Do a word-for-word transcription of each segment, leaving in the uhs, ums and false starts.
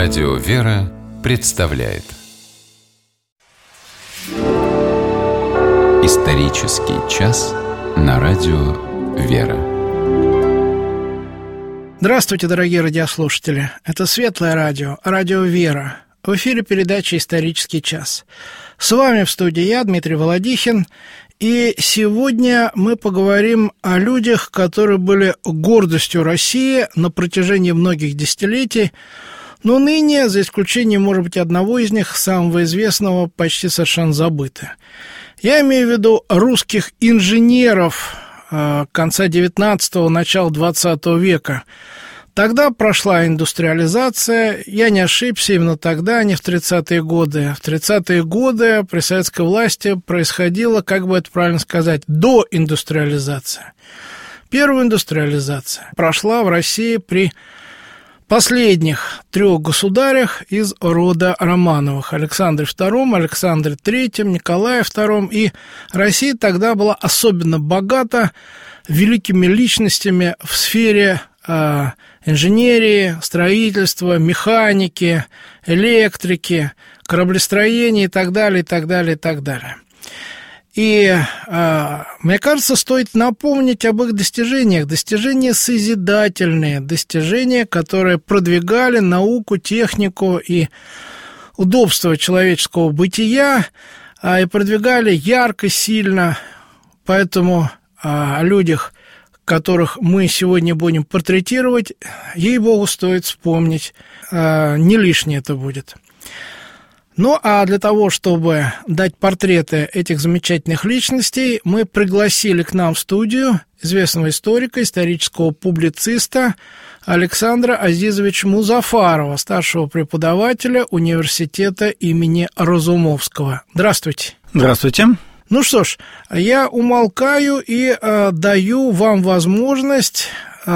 Радио «Вера» представляет Исторический час на Радио «Вера». Здравствуйте, дорогие радиослушатели. Это Светлое радио, Радио «Вера». В эфире передача «Исторический час». С вами в студии я, Дмитрий Володихин. И сегодня мы поговорим о людях, которые были гордостью России на протяжении многих десятилетий, но ныне, за исключением, может быть, одного из них, самого известного, почти совершенно забыты. Я имею в виду русских инженеров конца девятнадцатого, начала двадцатого века. Тогда прошла индустриализация, я не ошибся, именно тогда, а не в тридцатые годы. В тридцатые годы при советской власти происходила, как бы это правильно сказать, доиндустриализация. Первая индустриализация прошла в России при последних трех государях из рода Романовых: Александре втором, Александре третьем, Николае втором. И Россия тогда была особенно богата великими личностями в сфере э, инженерии, строительства, механики, электрики, кораблестроения и так далее, и так далее, и так далее. И, э, мне кажется, стоит напомнить об их достижениях. Достижения созидательные, достижения, которые продвигали науку, технику и удобство человеческого бытия, э, и продвигали ярко, сильно. Поэтому э, о людях, которых мы сегодня будем портретировать, ей-богу, стоит вспомнить. Э, не лишнее это будет. Ну, а для того, чтобы дать портреты этих замечательных личностей, мы пригласили к нам в студию известного историка, исторического публициста Александра Азизовича Музафарова, старшего преподавателя университета имени Разумовского. Здравствуйте. Здравствуйте. Ну что ж, я умолкаю и э, даю вам возможность...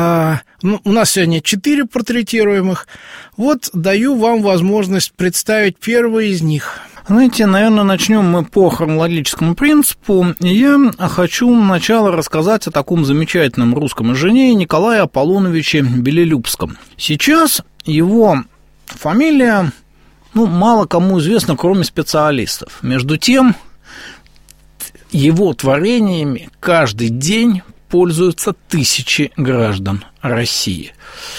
Ну, у нас сегодня четыре портретируемых. Вот даю вам возможность представить первого из них. Знаете, наверное, начнем мы по хронологическому принципу. Я хочу сначала рассказать о таком замечательном русском инженере Николае Аполлоновиче Белелюбском. Сейчас его фамилия, ну, мало кому известна, кроме специалистов. Между тем, его творениями каждый день пользуются тысячи граждан России.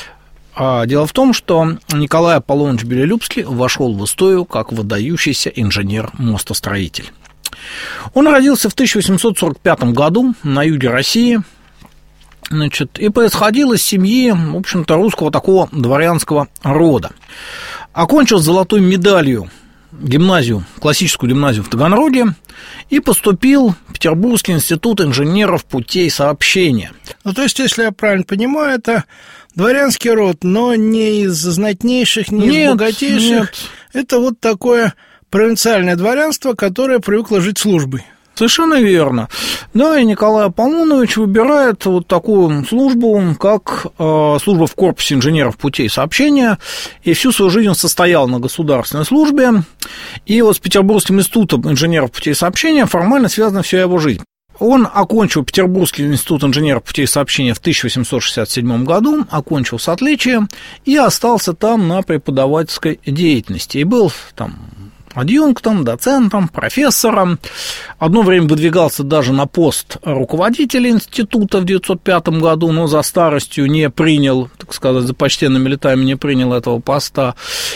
А дело в том, что Николай Аполлонович Белелюбский вошел в историю как выдающийся инженер-мостостроитель. Он родился в тысяча восемьсот сорок пятом году на юге России, значит, и происходил из семьи, в общем-то, русского такого дворянского рода. Окончил с золотой медалью гимназию, классическую гимназию в Таганроге и поступил в Петербургский институт инженеров путей сообщения. Ну, то есть, если я правильно понимаю, это дворянский род, но не из знатнейших, не нет, из богатейших. Нет. Это вот такое провинциальное дворянство, которое привыкло жить службой. Совершенно верно. Да, и Николай Аполлонович выбирает вот такую службу, как э, служба в корпусе инженеров путей сообщения, и всю свою жизнь он состоял на государственной службе, и вот с Петербургским институтом инженеров путей сообщения формально связана вся его жизнь. Он окончил Петербургский институт инженеров путей сообщения в тысяча восемьсот шестьдесят седьмом году, окончил с отличием и остался там на преподавательской деятельности, и был там адъюнктом, доцентом, профессором. Одно время выдвигался даже на пост руководителя института в девятьсот пятом году, но за старостью не принял, так сказать, за почтенными летами не принял этого поста.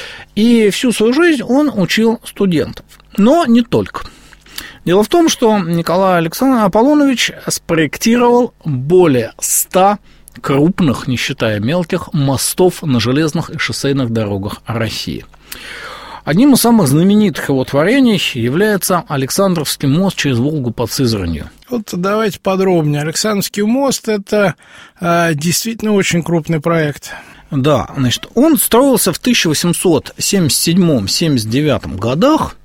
И всю свою жизнь он учил студентов. Но не только. Дело в том, что Николай Александрович Аполлонович спроектировал более ста крупных, не считая мелких, мостов на железных и шоссейных дорогах России. Одним из самых знаменитых его творений является Александровский мост через Волгу под Сызранью. Вот давайте подробнее. Александровский мост – это э, действительно очень крупный проект. Да, значит, он строился в тысяча восемьсот семьдесят седьмом — семьдесят девятом годах,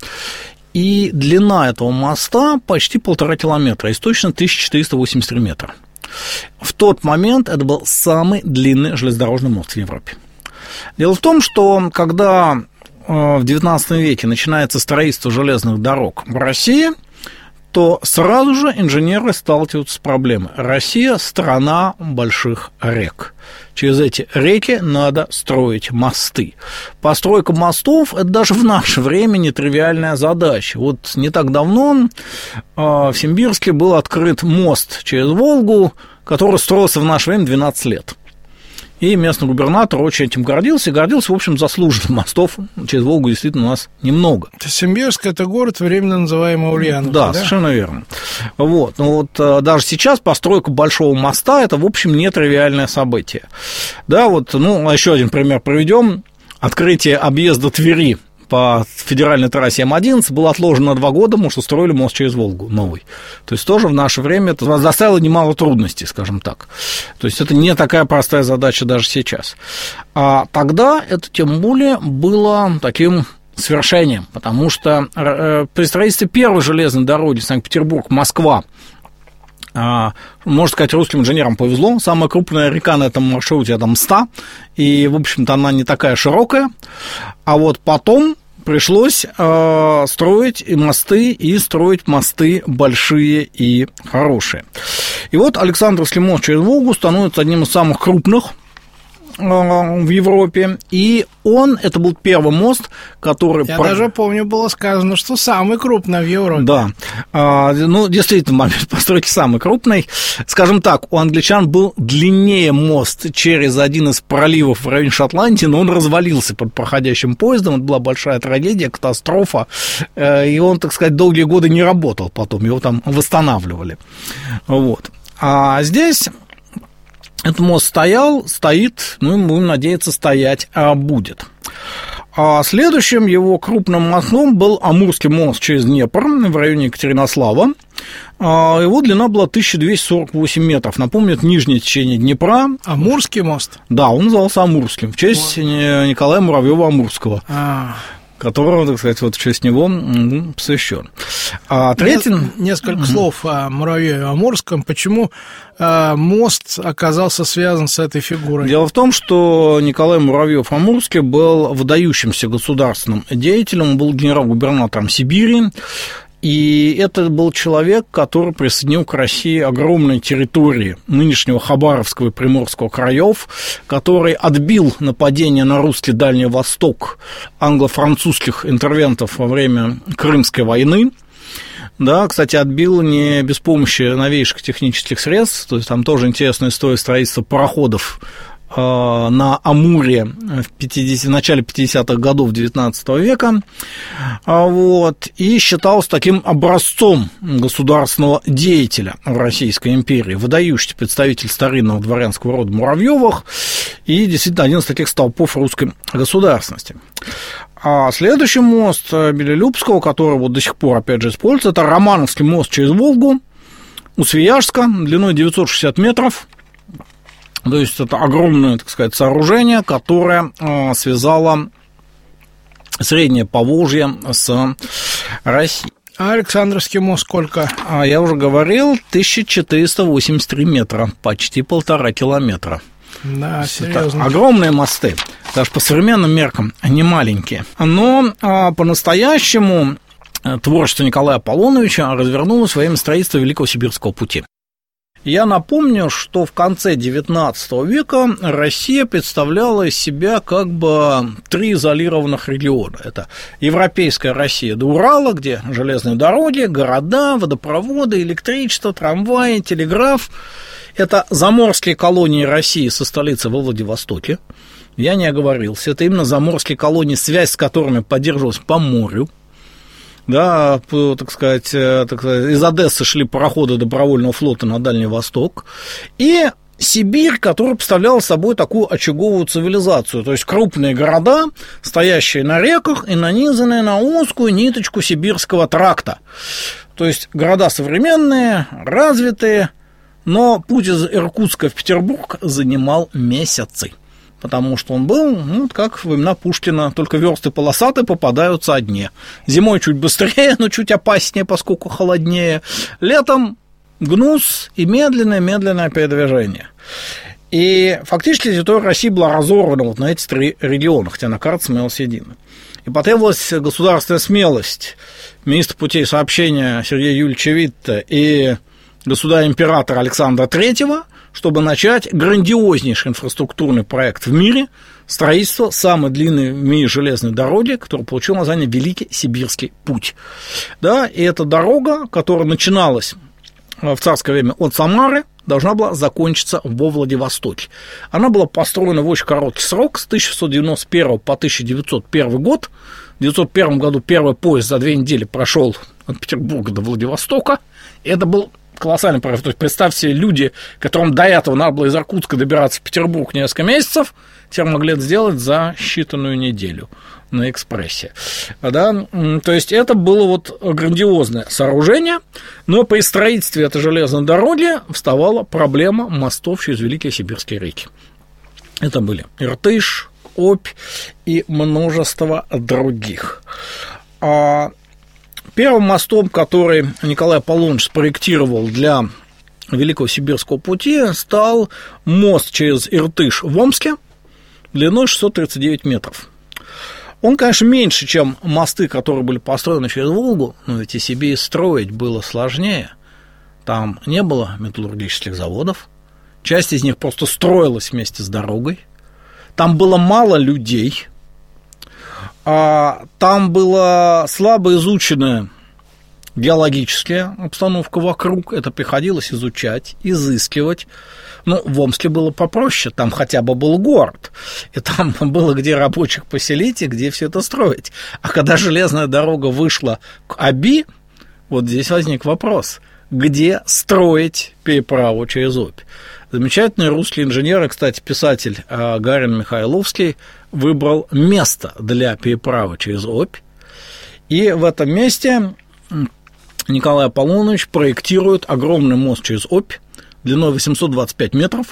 и длина этого моста почти полтора километра, из точно тысяча четыреста восемьдесят три метра. В тот момент это был самый длинный железнодорожный мост в Европе. Дело в том, что когда в девятнадцатом веке начинается строительство железных дорог в России, то сразу же инженеры сталкиваются с проблемой. Россия – страна больших рек. Через эти реки надо строить мосты. Постройка мостов – это даже в наше время нетривиальная задача. Вот не так давно в Симбирске был открыт мост через Волгу, который строился в наше время двенадцать лет. И местный губернатор очень этим гордился, и гордился, в общем, заслуженно. Мостов через Волгу действительно у нас немного. Симбирск – это город, временно называемый Ульяновск, да? Да, совершенно верно. Вот. Но вот даже сейчас постройка большого моста – это, в общем, нетривиальное событие. Да, вот, ну, еще один пример приведем. Открытие объезда Твери по федеральной трассе М одиннадцать было отложено на два года, потому что строили мост через Волгу новый. То есть тоже в наше время это доставило немало трудностей, скажем так. То есть это не такая простая задача даже сейчас. А тогда это тем более было таким свершением, потому что при строительстве первой железной дороги Санкт-Петербург-Москва, можно сказать, русским инженерам повезло. Самая крупная река на этом маршруте – это Мста, и, в общем-то, она не такая широкая. А вот потом пришлось э, строить и мосты, и строить мосты большие и хорошие. И вот Александровский мост через Волгу становится одним из самых крупных в Европе, и он, это был первый мост, который... Я про... даже помню, было сказано, что самый крупный в Европе. Да, а, ну, действительно, в момент постройки самый крупный. Скажем так, у англичан был длиннее мост через один из проливов в районе Шотландии, но он развалился под проходящим поездом, это была большая трагедия, катастрофа, и он, так сказать, долгие годы не работал потом, его там восстанавливали. Вот. А здесь... Этот мост стоял, стоит, ну, и мы будем надеяться, стоять а будет. А следующим его крупным мостом был Амурский мост через Днепр в районе Екатеринослава. Его длина была тысяча двести сорок восемь метров. Напомню, это нижнее течение Днепра. Амурский мост? Да, он назывался Амурским, в честь вот. Николая Муравьева-Амурского. А. Которого, так сказать, вот в честь него посвящен. А третий... Несколько mm-hmm. слов о Муравьеве-Амурском. Почему э, мост оказался связан с этой фигурой? Дело в том, что Николай Муравьев-Амурский был выдающимся государственным деятелем, он был генерал-губернатором Сибири. И это был человек, который присоединил к России огромные территории нынешнего Хабаровского и Приморского краев, который отбил нападение на русский Дальний Восток англо-французских интервентов во время Крымской войны. Да, кстати, отбил не без помощи новейших технических средств, то есть там тоже интересная история строительства пароходов на Амуре в, пятидесятых, в начале пятидесятых годов девятнадцатого века, вот, и считался таким образцом государственного деятеля в Российской империи, выдающийся представитель старинного дворянского рода Муравьевых и действительно один из таких столпов русской государственности. А следующий мост Белолюбского, который вот до сих пор, опять же, используется, это Романовский мост через Волгу у Свияжска, длиной девятьсот шестьдесят метров. То есть это огромное, так сказать, сооружение, которое э, связало Среднее Поволжье с Россией. А Александровский мост сколько? А я уже говорил, тысяча четыреста восемьдесят три метра, почти полтора километра. Да, серьезно. Огромные мосты, даже по современным меркам они маленькие. Но э, по-настоящему творчество Николая Аполлоновича развернулось во время строительства Великого Сибирского пути. Я напомню, что в конце девятнадцатого века Россия представляла из себя как бы три изолированных региона. Это европейская Россия до Урала, где железные дороги, города, водопроводы, электричество, трамваи, телеграф. Это заморские колонии России со столицей во Владивостоке. Я не оговорился. Это именно заморские колонии, связь с которыми поддерживалась по морю. Да, так сказать, так сказать, из Одессы шли пароходы добровольного флота на Дальний Восток, и Сибирь, которая представляла собой такую очаговую цивилизацию, то есть крупные города, стоящие на реках и нанизанные на узкую ниточку сибирского тракта. То есть города современные, развитые, но путь из Иркутска в Петербург занимал месяцы. Потому что он был, ну, как во времена Пушкина, только версты полосатые попадаются одни. Зимой чуть быстрее, но чуть опаснее, поскольку холоднее. Летом гнус и медленное-медленное передвижение. И фактически территория России была разорвана вот на эти три региона, хотя на карте смотрелась едино. И И потребовалась государственная смелость министра путей сообщения Сергея Юрьевича Витта и государя-императора Александра Третьего, чтобы начать грандиознейший инфраструктурный проект в мире – строительство самой длинной в мире железной дороги, которая получила название Великий Сибирский путь. Да, и эта дорога, которая начиналась в царское время от Самары, должна была закончиться во Владивостоке. Она была построена в очень короткий срок, с тысяча шестьсот девяносто первого по тысяча девятьсот первый год. В тысяча девятьсот первом году первый поезд за две недели прошел от Петербурга до Владивостока. И это был колоссальный прорыв. То есть, представьте себе, люди, которым до этого надо было из Иркутска добираться в Петербург несколько месяцев, теперь могли это сделать за считанную неделю на экспрессе. Да? То есть, это было вот грандиозное сооружение, но при строительстве этой железной дороги вставала проблема мостов через Великие Сибирские реки. Это были Иртыш, Обь и множество других. Первым мостом, который Николай Аполлоныч спроектировал для Великого Сибирского пути, стал мост через Иртыш в Омске длиной шестьсот тридцать девять метров. Он, конечно, меньше, чем мосты, которые были построены через Волгу, но ведь и себе и строить было сложнее. Там не было металлургических заводов, часть из них просто строилась вместе с дорогой, там было мало людей, там была слабо изученная геологическая обстановка вокруг, это приходилось изучать, изыскивать. Ну, в Омске было попроще, там хотя бы был город, и там было где рабочих поселить и где все это строить. А когда железная дорога вышла к Оби, вот здесь возник вопрос, где строить переправу через Обь. Замечательный русский инженер и, кстати, писатель Гарин Михайловский выбрал место для переправы через Обь, и в этом месте Николай Аполлоныч проектирует огромный мост через Обь длиной восемьсот двадцать пять метров,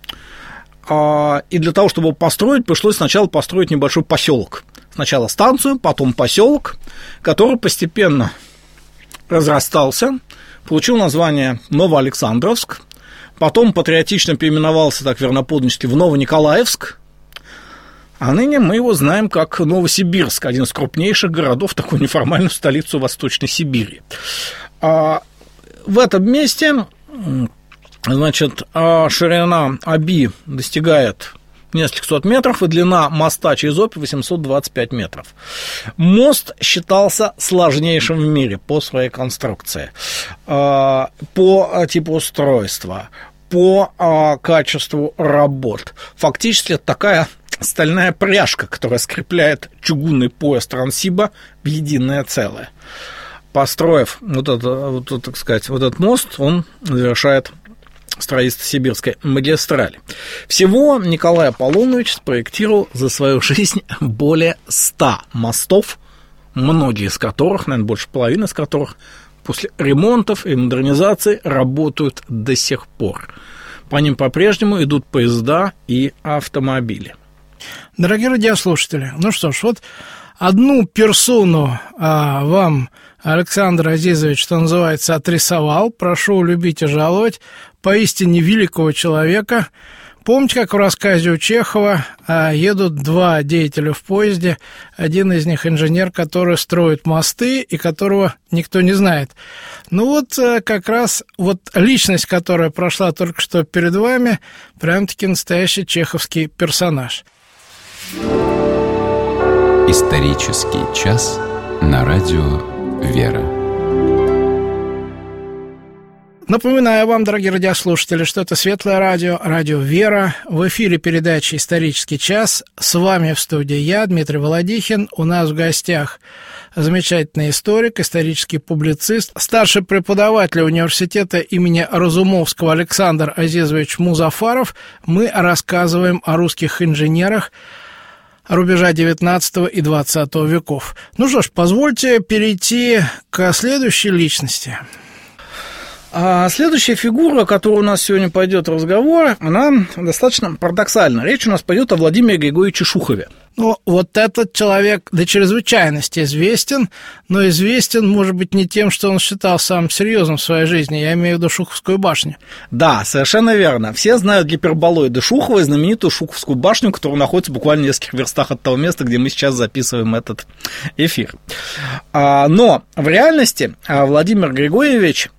и для того, чтобы его построить, пришлось сначала построить небольшой поселок. Сначала станцию, потом поселок, который постепенно разрастался, получил название Новоалександровск, потом патриотично переименовался так верноподданнически в Новониколаевск, а ныне мы его знаем как Новосибирск, один из крупнейших городов, такую неформальную столицу Восточной Сибири. В этом месте, значит, ширина Оби достигает нескольких сот метров, и длина моста через Обь восемьсот двадцать пять метров. Мост считался сложнейшим в мире по своей конструкции, по типу устройства, по качеству работ. Фактически это такая стальная пряжка, которая скрепляет чугунный пояс Транссиба в единое целое. Построив вот, это, вот, так сказать, вот этот мост, он завершает строительство Сибирской магистрали. Всего Николай Аполлоныч спроектировал за свою жизнь более ста мостов, многие из которых, наверное, больше половины из которых после ремонтов и модернизации работают до сих пор. По ним по-прежнему идут поезда и автомобили. Дорогие радиослушатели, ну что ж, вот одну персону а, вам Александр Азизович, что называется, отрисовал. Прошу любить и жаловать. Поистине великого человека. Помните, как в рассказе у Чехова а, едут два деятеля в поезде. Один из них инженер, который строит мосты и которого никто не знает. Ну вот а, как раз вот личность, которая прошла только что перед вами, прям-таки настоящий чеховский персонаж. Исторический час на радио «Вера». Напоминаю вам, дорогие радиослушатели, что это Светлое радио, радио «Вера». В эфире передача «Исторический час». С вами в студии я, Дмитрий Володихин. У нас в гостях замечательный историк, исторический публицист, старший преподаватель университета имени Разумовского Александр Азизович Музафаров. Мы рассказываем о русских инженерах рубежа девятнадцатого и двадцатого веков. Ну что ж, позвольте перейти к следующей личности. А следующая фигура, о которой у нас сегодня пойдет разговор, она достаточно парадоксальна. Речь у нас пойдет о Владимире Григорьевиче Шухове. Ну, вот этот человек до чрезвычайности известен, но известен, может быть, не тем, что он считал самым серьезным в своей жизни. Я имею в виду Шуховскую башню. Да, совершенно верно. Все знают гиперболоиды Шухова и знаменитую Шуховскую башню, которая находится буквально в нескольких верстах от того места, где мы сейчас записываем этот эфир. Но в реальности Владимир Григорьевич,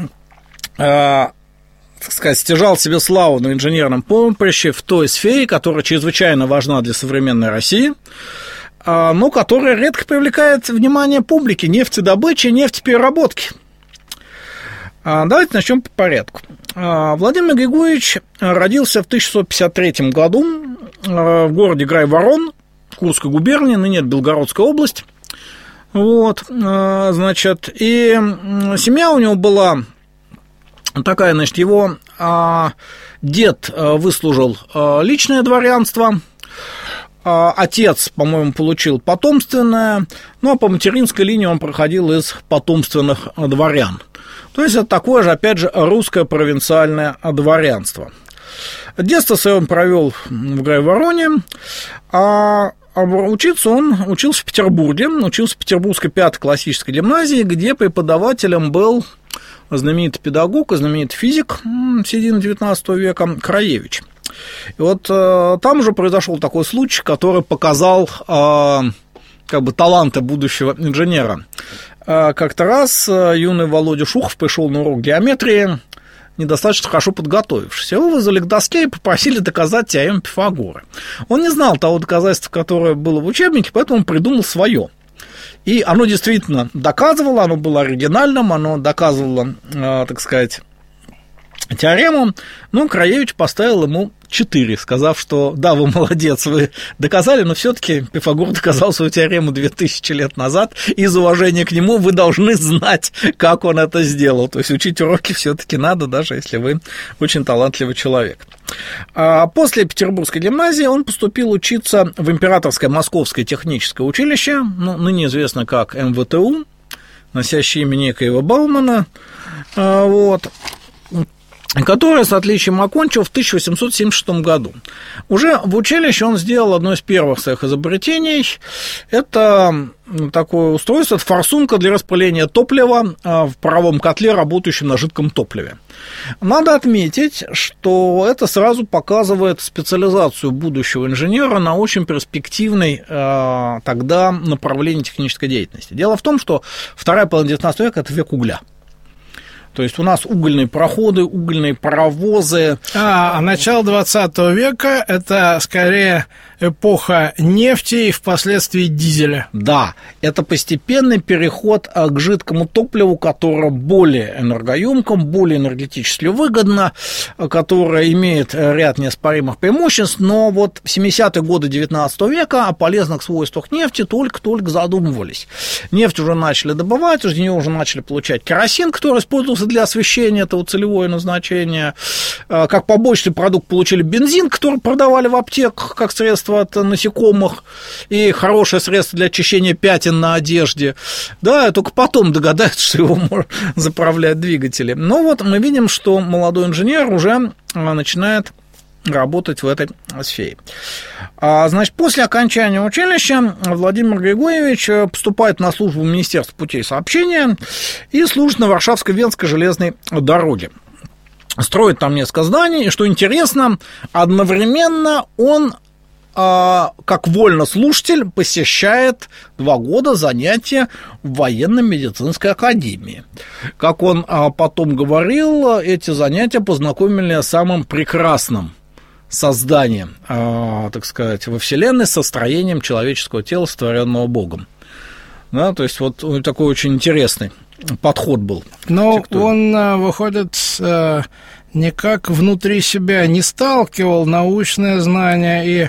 так сказать, стяжал себе славу на инженерном поприще в той сфере, которая чрезвычайно важна для современной России, но которая редко привлекает внимание публики: нефтедобычи, нефтепереработки. Давайте начнем по порядку. Владимир Григорьевич родился в тысяча шестьсот пятьдесят третьем году в городе Грайворон, Курской губернии, ныне это Белгородская область. Вот, значит, и семья у него была такая, значит, его а, дед выслужил а, личное дворянство, а, отец, по-моему, получил потомственное, ну, а по материнской линии он проходил из потомственных дворян. То есть это такое же, опять же, русское провинциальное дворянство. Детство свое он провел в Грайвороне, а учиться он учился в Петербурге, учился в Петербургской пятой классической гимназии, где преподавателем был знаменитый педагог и знаменитый физик середины девятнадцатого века Краевич. И вот э, там уже произошел такой случай, который показал э, как бы таланты будущего инженера. Э, как-то раз э, юный Володя Шухов пришел на урок геометрии, недостаточно хорошо подготовившись. Его вызвали к доске и попросили доказать теорему Пифагора. Он не знал того доказательства, которое было в учебнике, поэтому он придумал свое. И оно действительно доказывало, оно было оригинальным, оно доказывало, э, так сказать, теорему. Но Краевич поставил ему четыре, сказав, что да, вы молодец, вы доказали, но все-таки Пифагор доказал свою теорему две тысячи лет назад, и из уважения к нему вы должны знать, как он это сделал. То есть учить уроки все-таки надо, даже если вы очень талантливый человек. А после Петербургской гимназии он поступил учиться в Императорское Московское техническое училище, ну, ныне известно как эм вэ тэ у, носящее имя некоего Баумана, вот, которое с отличием окончил в тысяча восемьсот семьдесят шестом году. Уже в училище он сделал одно из первых своих изобретений. Это такое устройство, это форсунка для распыления топлива в паровом котле, работающем на жидком топливе. Надо отметить, что это сразу показывает специализацию будущего инженера на очень перспективной э, тогда направлении технической деятельности. Дело в том, что вторая половина девятнадцатого века – это век угля. То есть у нас угольные пароходы, угольные паровозы. А, а начало двадцатого века – это скорее эпоха нефти и впоследствии дизеля. Да, это постепенный переход к жидкому топливу, которое более энергоемком, более энергетически выгодно, которое имеет ряд неоспоримых преимуществ, но вот в семидесятые годы девятнадцатого века о полезных свойствах нефти только-только задумывались. Нефть уже начали добывать, из нее уже начали получать керосин, который использовался для освещения, этого целевое назначение. Как побочный продукт получили бензин, который продавали в аптеках как средство от насекомых, и хорошее средство для очищения пятен на одежде. Да, только потом догадаются, что его можно заправлять двигатели. Но вот мы видим, что молодой инженер уже начинает работать в этой сфере. Значит, после окончания училища Владимир Григорьевич поступает на службу в Министерство путей сообщения и служит на Варшавско-Венской железной дороге. Строит там несколько зданий, и, что интересно, одновременно он как вольнослушатель посещает два года занятия в военно-медицинской академии. Как он потом говорил, эти занятия познакомили с самым прекрасным созданием, так сказать, во Вселенной, со строением человеческого тела, сотворенного Богом. Да, то есть вот такой очень интересный подход был. Но он, выходит, никак внутри себя не сталкивал научные знания и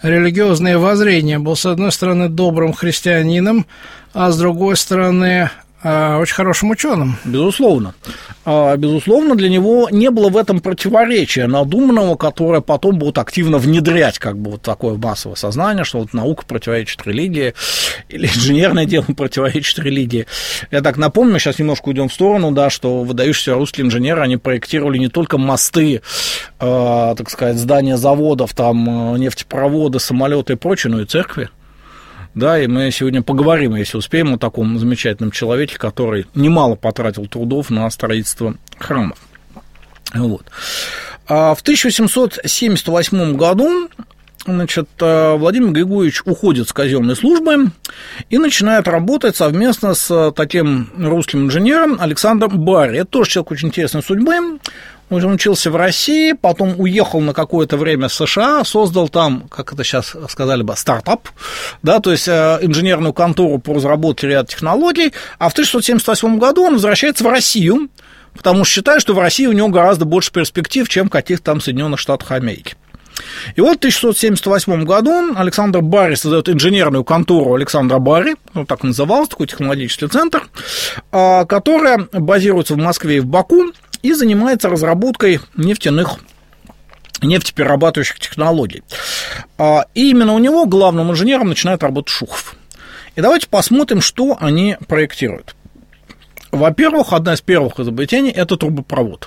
религиозные воззрения. Был, с одной стороны, добрым христианином, а с другой стороны, очень хорошим ученым. Безусловно. Безусловно, для него не было в этом противоречия надуманного, которое потом будут активно внедрять как бы вот такое массовое сознание, что вот наука противоречит религии, или инженерное дело противоречит религии. Я так напомню, сейчас немножко уйдем в сторону, да, что выдающиеся русские инженеры, они проектировали не только мосты, э, так сказать, здания заводов, там, нефтепроводы, самолеты и прочее, но и церкви. Да, и мы сегодня поговорим, если успеем, о таком замечательном человеке, который немало потратил трудов на строительство храмов. Вот. А в тысяча восемьсот семьдесят восьмом году, значит, Владимир Григорьевич уходит с казенной службы и начинает работать совместно с таким русским инженером Александром Барри. Это тоже человек очень интересной судьбы. Он учился в России, потом уехал на какое-то время в США, создал там, как это сейчас сказали бы, стартап, да, то есть инженерную контору по разработке ряда технологий, а в тысяча девятьсот семьдесят восьмом году он возвращается в Россию, потому что считает, что в России у него гораздо больше перспектив, чем в каких-то там Соединенных Штатах Америки. И вот в тысяча девятьсот семьдесят восьмом году Александр Барри создает инженерную контору Александра Барри, ну, так назывался, такой технологический центр, которая базируется в Москве и в Баку, и занимается разработкой нефтяных, нефтеперерабатывающих технологий. И именно у него главным инженером начинает работать Шухов. И давайте посмотрим, что они проектируют. Во-первых, одна из первых изобретений – это трубопровод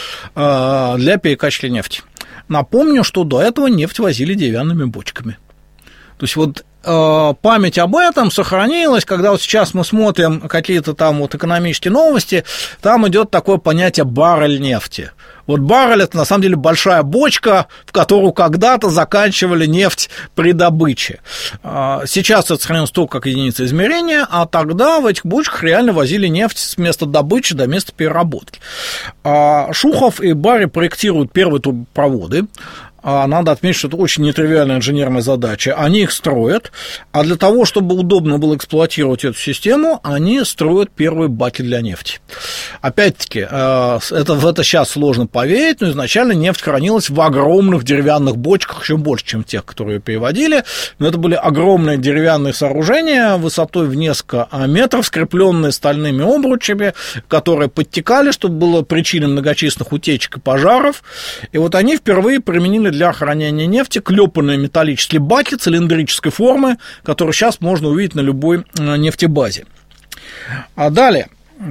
для перекачки нефти. Напомню, что до этого нефть возили деревянными бочками. То есть вот память об этом сохранилась, когда вот сейчас мы смотрим какие-то там вот экономические новости, там идет такое понятие баррель нефти. Вот баррель – это на самом деле большая бочка, в которую когда-то заканчивали нефть при добыче. Сейчас это сохранилось только как единица измерения, а тогда в этих бочках реально возили нефть с места добычи до места переработки. Шухов и Барри проектируют первые трубопроводы. Надо отметить, что это очень нетривиальная инженерная задача. Они их строят, а для того, чтобы удобно было эксплуатировать эту систему, они строят первые баки для нефти. Опять-таки, это, в это сейчас сложно поверить, но изначально нефть хранилась в огромных деревянных бочках, еще больше, чем тех, которые ее переводили. Но это были огромные деревянные сооружения высотой в несколько метров, скрепленные стальными обручами, которые подтекали, чтобы было причиной многочисленных утечек и пожаров. И вот они впервые применили для хранения нефти клепанные металлические баки цилиндрической формы, которые сейчас можно увидеть на любой нефтебазе. А далее.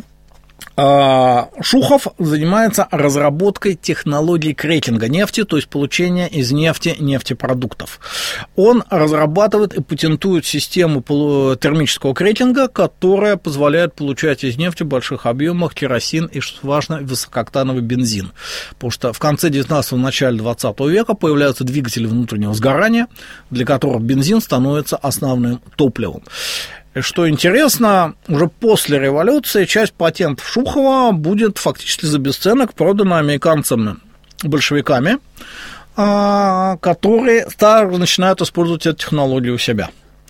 Шухов занимается разработкой технологий крекинга нефти, то есть получения из нефти нефтепродуктов. Он разрабатывает и патентует систему термического крекинга, которая позволяет получать из нефти в больших объемах керосин и, что важно, высокооктановый бензин. Потому что в конце девятнадцатого, начале двадцатого века появляются двигатели внутреннего сгорания, для которых бензин становится основным топливом. И что интересно, уже после революции часть патентов Шухова будет фактически за бесценок продана американцами-большевиками, которые начинают использовать эту технологию у себя.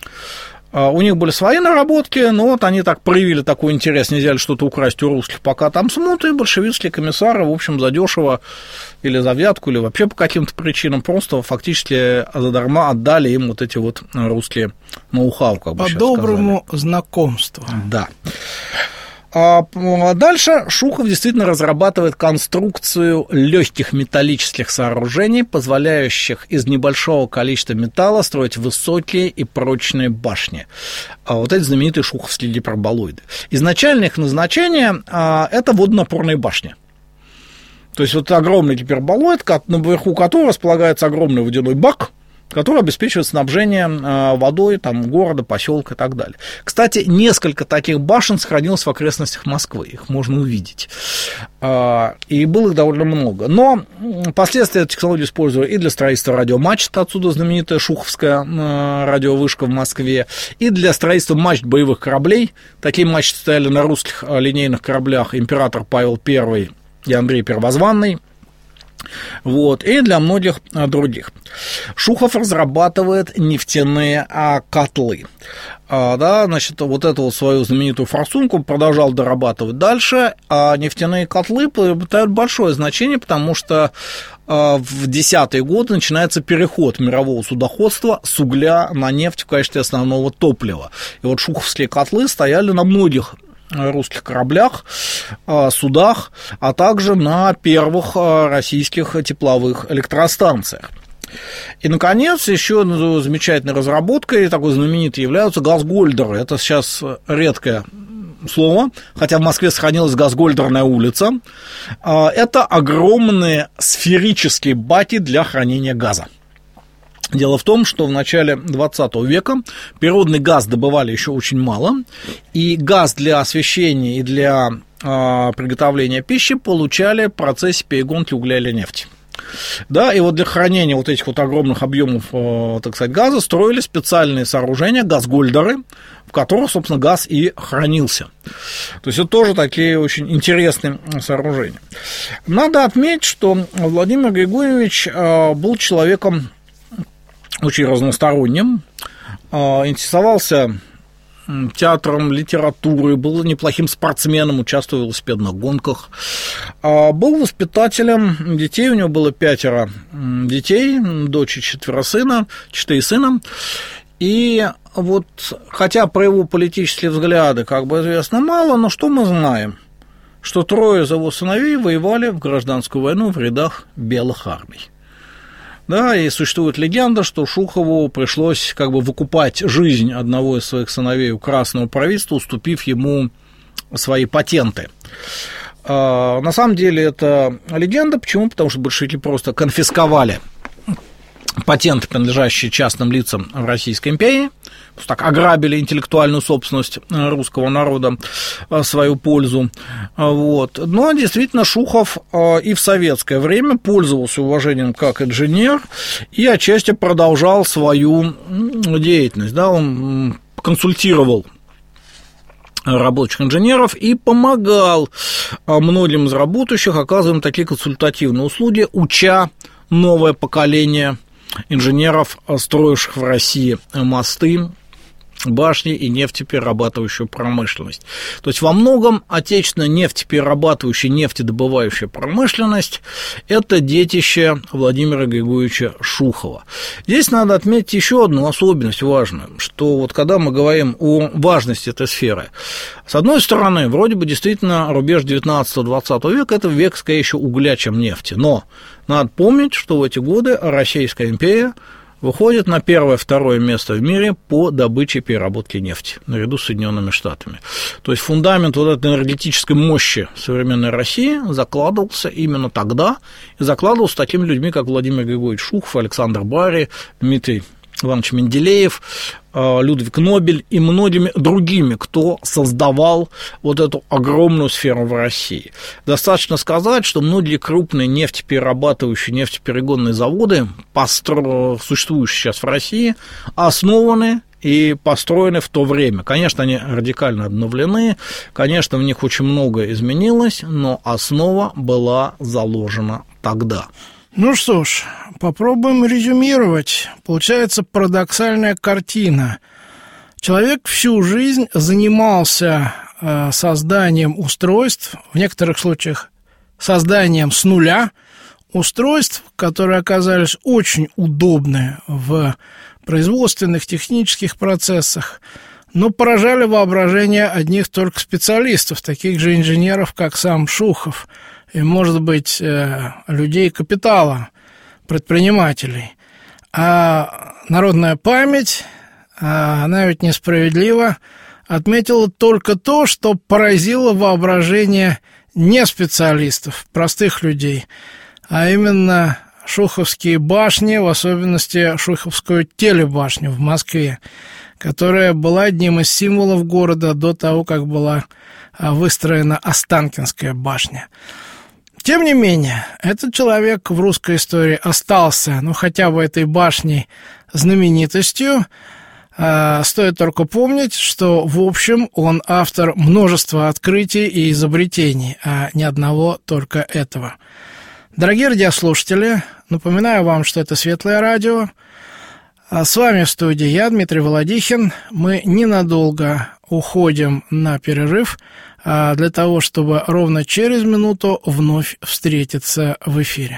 У них были свои наработки, но вот они так проявили такой интерес, нельзя ли что-то украсть у русских, пока там смут, и большевистские комиссары, в общем, задешево или за взятку, или вообще по каким-то причинам просто фактически задарма отдали им вот эти вот русские ноу-хау, как бы сейчас сказали. По доброму знакомству. Да. А дальше Шухов действительно разрабатывает конструкцию легких металлических сооружений, позволяющих из небольшого количества металла строить высокие и прочные башни. Вот эти знаменитые шуховские гиперболоиды. Изначально их назначение – это водонапорные башни. То есть вот огромный гиперболоид, наверху которого располагается огромный водяной бак, который обеспечивает снабжение водой там, города, поселка и так далее. Кстати, несколько таких башен сохранилось в окрестностях Москвы, их можно увидеть. И было их довольно много. Но впоследствии эту технологию использовали и для строительства радиомачт, отсюда знаменитая шуховская радиовышка в Москве, и для строительства мачт боевых кораблей. Такие мачты стояли на русских линейных кораблях император Павел Первый и Андрей Первозванный. Вот, и для многих других. Шухов разрабатывает нефтяные котлы. А, да, значит, вот эту вот свою знаменитую форсунку продолжал дорабатывать дальше, а нефтяные котлы приобретают большое значение, потому что а, в десятые годы начинается переход мирового судоходства с угля на нефть в качестве основного топлива. И вот шуховские котлы стояли на многих русских кораблях, судах, а также на первых российских тепловых электростанциях. И, наконец, еще замечательной разработкой, такой знаменитой, являются газгольдеры. Это сейчас редкое слово, хотя в Москве сохранилась Газгольдерная улица. Это огромные сферические баки для хранения газа. Дело в том, что в начале двадцатого века природный газ добывали еще очень мало, и газ для освещения и для э, приготовления пищи получали в процессе перегонки угля или нефти. Да, и вот для хранения вот этих вот огромных объемов, э, так сказать, газа строили специальные сооружения, газгольдеры, в которых, собственно, газ и хранился. То есть это тоже такие очень интересные сооружения. Надо отметить, что Владимир Григорьевич э, был человеком очень разносторонним, интересовался театром, литературой, был неплохим спортсменом, участвовал в велосипедных гонках, был воспитателем детей, у него было пятеро детей, дочь и четверо сына, четыре сына, и вот, хотя про его политические взгляды, как бы известно, мало, но что мы знаем? Что трое из его сыновей воевали в гражданскую войну в рядах белых армий. Да, и существует легенда, что Шухову пришлось как бы выкупать жизнь одного из своих сыновей у красного правительства, уступив ему свои патенты. На самом деле это легенда. Почему? Потому что большевики просто конфисковали патенты, принадлежащие частным лицам в Российской империи, так ограбили интеллектуальную собственность русского народа в свою пользу. Вот. Но действительно Шухов и в советское время пользовался уважением как инженер и отчасти продолжал свою деятельность. Да, он консультировал рабочих инженеров и помогал многим из работающих, оказывая им такие консультативные услуги, уча новое поколение инженеров, строивших в России мосты, башни и нефтеперерабатывающую промышленность. То есть во многом отечественная нефтеперерабатывающая, нефтедобывающая промышленность – это детище Владимира Григорьевича Шухова. Здесь надо отметить еще одну особенность важную, что вот когда мы говорим о важности этой сферы, с одной стороны, вроде бы действительно рубеж девятнадцатого-двадцатого века – это век, скорее, еще угля, чем нефти, но надо помнить, что в эти годы Российская империя выходит на первое-второе место в мире по добыче и переработке нефти, наряду с Соединенными Штатами. То есть фундамент вот этой энергетической мощи современной России закладывался именно тогда, и закладывался такими людьми, как Владимир Григорьевич Шухов, Александр Барри, Дмитрий Иванович Менделеев, Людвиг Нобель и многими другими, кто создавал вот эту огромную сферу в России. Достаточно сказать, что многие крупные нефтеперерабатывающие, нефтеперегонные заводы, постро... существующие сейчас в России, основаны и построены в то время. Конечно, они радикально обновлены, конечно, в них очень многое изменилось, но основа была заложена тогда. Ну что ж, попробуем резюмировать. Получается парадоксальная картина. Человек всю жизнь занимался э, созданием устройств, в некоторых случаях созданием с нуля устройств, которые оказались очень удобны в производственных, технических процессах, но поражали воображение одних только специалистов, таких же инженеров, как сам Шухов, и, может быть, людей капитала, предпринимателей. А народная память, она ведь несправедлива, отметила только то, что поразило воображение не специалистов, простых людей, а именно шуховские башни, в особенности Шуховскую телебашню в Москве, которая была одним из символов города до того, как была выстроена Останкинская башня. Тем не менее, этот человек в русской истории остался, ну, хотя бы этой башней знаменитостью. Стоит только помнить, что, в общем, он автор множества открытий и изобретений, а не одного только этого. Дорогие радиослушатели, напоминаю вам, что это Светлое радио. С вами в студии я, Дмитрий Володихин. Мы ненадолго уходим на перерыв для того, чтобы ровно через минуту вновь встретиться в эфире.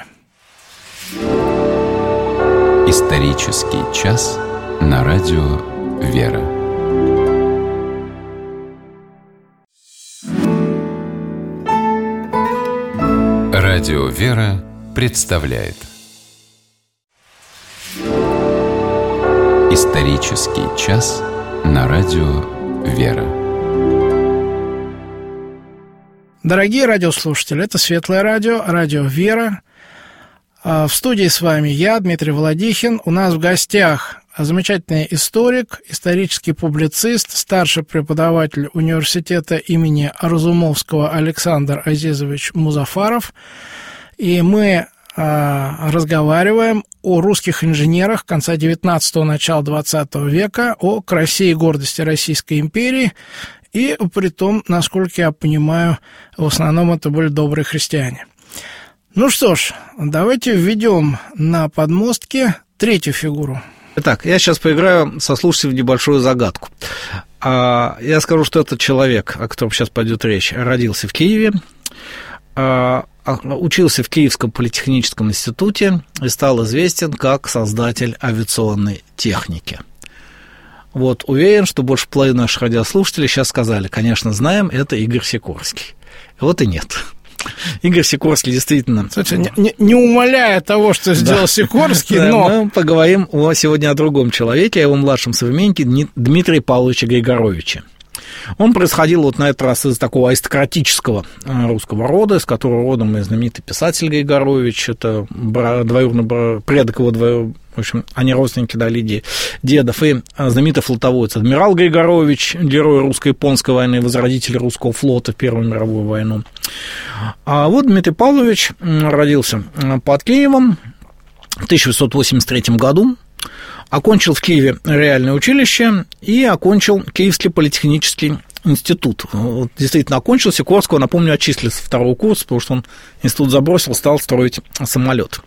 Исторический час на радио «Вера». Радио «Вера» представляет Исторический час на Радио «Вера». Дорогие радиослушатели, это Светлое радио, Радио «Вера». В студии с вами я, Дмитрий Володихин. У нас в гостях замечательный историк, исторический публицист, старший преподаватель университета имени Разумовского Александр Азизович Музафаров. И мы а, разговариваем о русских инженерах конца девятнадцатого, начала двадцатого века, о красе и гордости Российской империи. И при том, насколько я понимаю, в основном это были добрые христиане. Ну что ж, давайте введем на подмостке третью фигуру. Итак, я сейчас поиграю со слушателем в небольшую загадку. Я скажу, что этот человек, о котором сейчас пойдет речь, родился в Киеве, учился в Киевском политехническом институте и стал известен как создатель авиационной техники. Вот, уверен, что больше половины наших радиослушателей сейчас сказали, конечно, знаем, это Игорь Сикорский. Вот и нет. Игорь Сикорский действительно... Слушайте, не, не умаляя того, что сделал да. Сикорский, да, но... Мы поговорим о, сегодня о другом человеке, о его младшем современнике Дмитрии Павловиче Григоровиче. Он происходил вот на этот раз из такого аристократического русского рода, из которого родом и знаменитый писатель Григорович, это двоюродный предок его, двоюродный, в общем, они родственники, да, Лидии дедов, и знаменитый флотоводец адмирал Григорович, герой русско-японской войны, возродитель русского флота в Первую мировую войну. А вот Дмитрий Павлович родился под Киевом в тысяча восемьсот восемьдесят третьем году, окончил в Киеве реальное училище и окончил Киевский политехнический институт. Вот, действительно, окончил. Сикорского, напомню, отчислили со второго курса, потому что он институт забросил, стал строить самолет.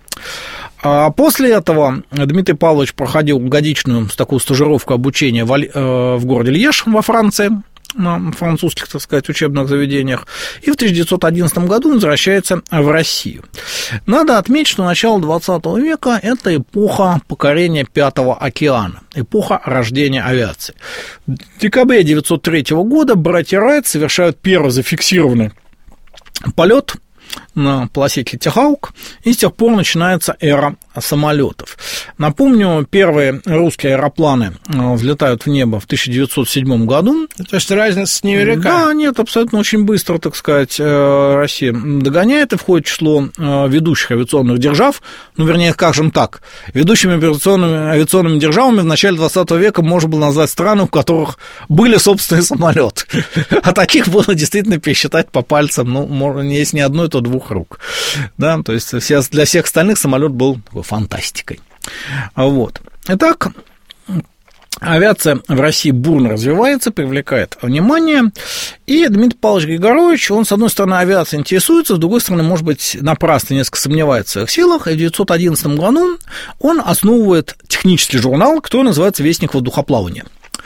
А после этого Дмитрий Павлович проходил годичную такую стажировку обучения в городе Льеж во Франции, на французских, так сказать, учебных заведениях, и в тысяча девятьсот одиннадцатом году он возвращается в Россию. Надо отметить, что начало двадцатого века – это эпоха покорения Пятого океана, эпоха рождения авиации. В декабре тысяча девятьсот третьего года братья Райт совершают первый зафиксированный полет на полосе Китти-Хаук, и с тех пор начинается эра самолетов. Напомню, первые русские аэропланы взлетают в небо в тысяча девятьсот седьмом году. То есть разница невелика? Да, нет, абсолютно очень быстро, так сказать, Россия догоняет и входит в число ведущих авиационных держав. Ну, вернее, скажем так, ведущими авиационными, авиационными державами в начале двадцатого века можно было назвать страны, у которых были собственные самолеты. А таких было действительно пересчитать по пальцам, ну, если не одной, то двух рук. Да, то есть для всех остальных самолет был такой фантастикой. Вот. Итак, авиация в России бурно развивается, привлекает внимание, и Дмитрий Павлович Григорович, он, с одной стороны, авиацией интересуется, с другой стороны, может быть, напрасно несколько сомневается в своих силах, и в тысяча девятьсот одиннадцатом году он основывает технический журнал, который называется «Вестник воздухоплавания».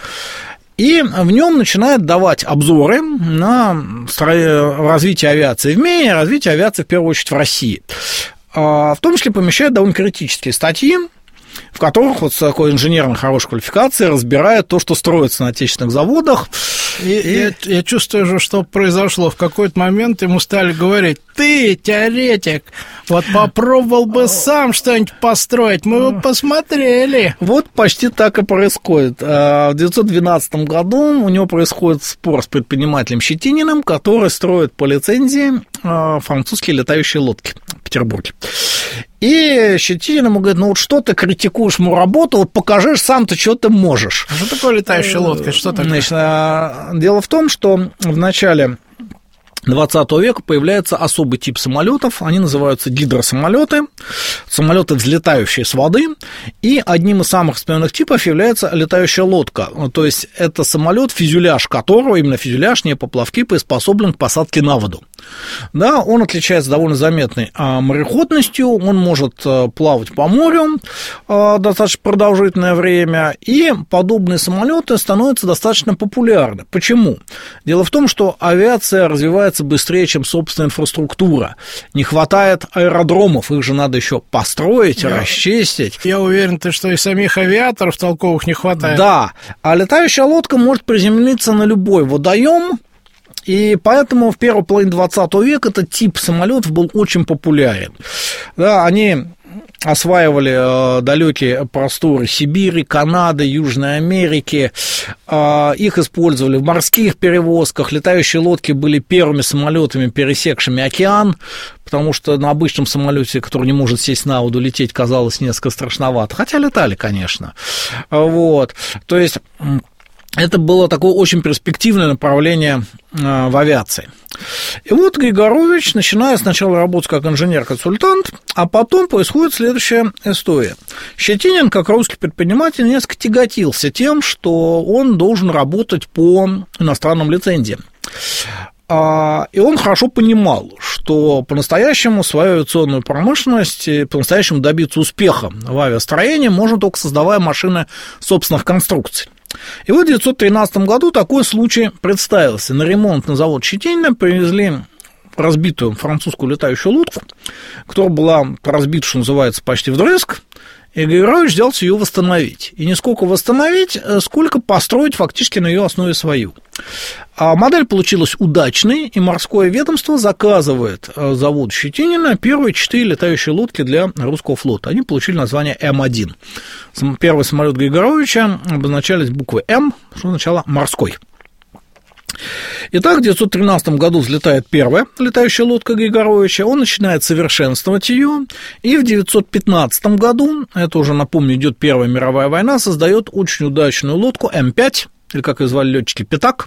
И в нем начинает давать обзоры на развитие авиации в мире, развитие авиации, в первую очередь, в России. В том числе помещает довольно критические статьи, в которых вот с такой инженерной хорошей квалификацией разбирает то, что строится на отечественных заводах. И, и... Я, я чувствую же, что произошло. В какой-то момент ему стали говорить: ты, теоретик, вот попробовал бы сам что-нибудь построить, мы бы посмотрели. Вот почти так и происходит. В тысяча девятьсот двенадцатом году у него происходит спор с предпринимателем Щетининым, который строит по лицензии французские летающие лодки в Петербурге. И Щетинин ему говорит: ну вот что ты критикуешь мою работу, вот покажи сам-то, что ты можешь. А что такое летающая лодка? Что такое? Значит, дело в том, что в начале двадцатого века появляется особый тип самолетов, они называются гидросамолеты, самолеты, взлетающие с воды, и одним из самых распространенных типов является летающая лодка, то есть это самолет, фюзеляж которого, именно фюзеляж, не поплавки, приспособлен к посадке на воду. Да, он отличается довольно заметной мореходностью, он может плавать по морю достаточно продолжительное время, и подобные самолеты становятся достаточно популярны. Почему? Дело в том, что авиация развивается быстрее, чем собственная инфраструктура. Не хватает аэродромов, их же надо еще построить, я, расчистить. Я уверен, что и самих авиаторов толковых не хватает. Да, а летающая лодка может приземлиться на любой водоем, И поэтому в первой половине двадцатого века этот тип самолетов был очень популярен. Да, они осваивали э, далекие просторы Сибири, Канады, Южной Америки. Э, их использовали в морских перевозках. Летающие лодки были первыми самолетами, пересекшими океан, потому что на обычном самолете, который не может сесть на воду, лететь казалось несколько страшновато. Хотя летали, конечно. Вот. То есть это было такое очень перспективное направление э, в авиации. И вот Григорович начинает сначала работать как инженер-консультант, а потом происходит следующая история. Щетинин, как русский предприниматель, несколько тяготился тем, что он должен работать по иностранным лицензиям. И он хорошо понимал, что по-настоящему свою авиационную промышленность, по-настоящему добиться успеха в авиастроении можно только создавая машины собственных конструкций. И вот в тысяча девятьсот тринадцатом году такой случай представился. На ремонт на завод Щетинина привезли разбитую французскую летающую лодку, которая была разбита, что называется, почти вдрызг, и Григорович взялся ее восстановить. И не сколько восстановить, сколько построить фактически на ее основе свою. А модель получилась удачной, и морское ведомство заказывает заводу Щетинина первые четыре летающие лодки для русского флота. Они получили название Эм один. Первый самолет Григоровича обозначались буквой М, что означало «морской». Итак, в тысяча девятьсот тринадцатом году взлетает первая летающая лодка Григоровича, он начинает совершенствовать ее, и в тысяча девятьсот пятнадцатом году, это уже, напомню, идет Первая мировая война, создает очень удачную лодку Эм пять, или, как ее звали летчики, Пятак,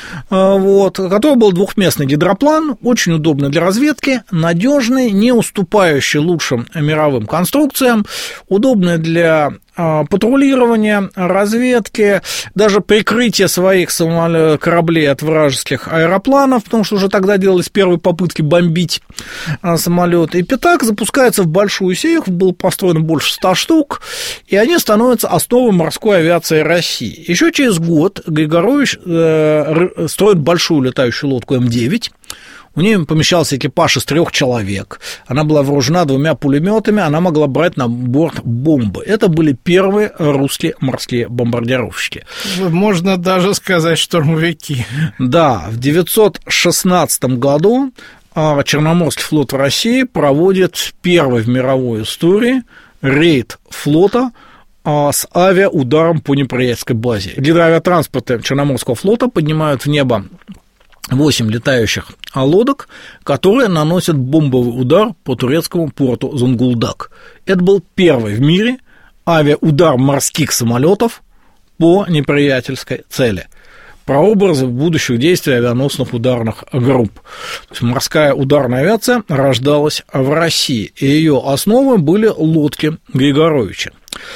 вот, который был двухместный гидроплан, очень удобный для разведки, надежный, не уступающий лучшим мировым конструкциям, удобный для патрулирования, разведки, даже прикрытия своих кораблей от вражеских аэропланов, потому что уже тогда делались первые попытки бомбить самолеты. И Пятак запускается в большую серию, было построено больше ста штук, и они становятся основой морской авиации России. Еще через год Григорович строит большую летающую лодку Эм девять. У нее помещался экипаж из трех человек. Она была вооружена двумя пулеметами, она могла брать на борт бомбы. Это были первые русские морские бомбардировщики. Можно даже сказать штурмовики. Да, в девятьсот шестнадцатом году Черноморский флот России проводит первый в мировой истории рейд флота с авиаударом по неприятельской базе. Гидроавиатранспорты Черноморского флота поднимают в небо восемь летающих лодок, которые наносят бомбовый удар по турецкому порту Зонгулдак. Это был первый в мире авиаудар морских самолетов по неприятельской цели. Прообразы будущих действий авианосных ударных групп. То есть морская ударная авиация рождалась в России, и ее основой были лодки Григоровича.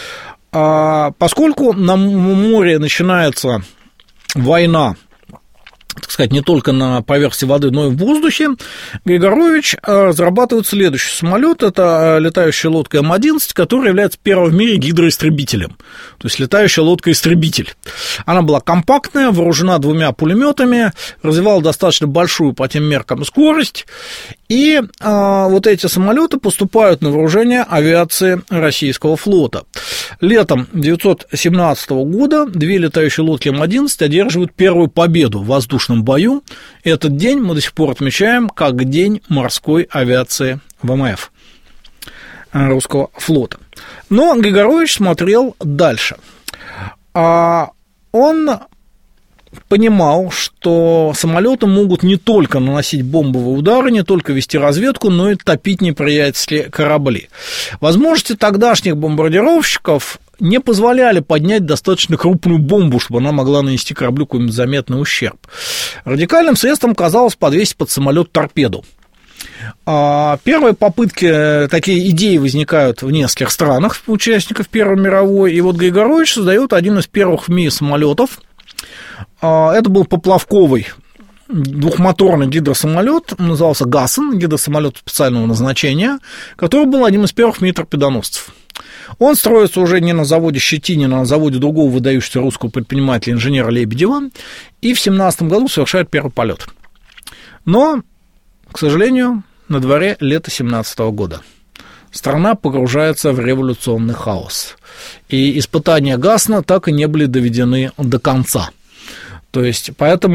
А поскольку на море начинается война, так сказать, не только на поверхности воды, но и в воздухе, Григорович разрабатывает следующий самолет. Это летающая лодка Эм одиннадцать, которая является первым в мире гидроистребителем, то есть летающая лодка-истребитель. Она была компактная, вооружена двумя пулеметами, развивала достаточно большую по тем меркам скорость, и а, вот эти самолеты поступают на вооружение авиации российского флота. Летом тысяча девятьсот семнадцатого года две летающие лодки Эм одиннадцать одерживают первую победу в воздушном бою. Этот день мы до сих пор отмечаем как День морской авиации вэ эм эф русского флота. Но Григорович смотрел дальше. Он понимал, что самолеты могут не только наносить бомбовые удары, не только вести разведку, но и топить неприятельские корабли. Возможности тогдашних бомбардировщиков не позволяли поднять достаточно крупную бомбу, чтобы она могла нанести кораблю какой-нибудь заметный ущерб. Радикальным средством казалось подвесить под самолет торпеду. Первые попытки, такие идеи возникают в нескольких странах участников Первой мировой, и вот Григорович создает один из первых в мире самолетов. Это был поплавковый двухмоторный гидросамолет, назывался Гасен, гидросамолет специального назначения, который был одним из первых в мире торпедоносцев. Он строится уже не на заводе Щетинина, а на заводе другого выдающегося русского предпринимателя, инженера Лебедева, и в семнадцатом году совершает первый полет. Но, к сожалению, на дворе лето семнадцатого года. Страна погружается в революционный хаос, и испытания Гасена так и не были доведены до конца. То есть, поэтому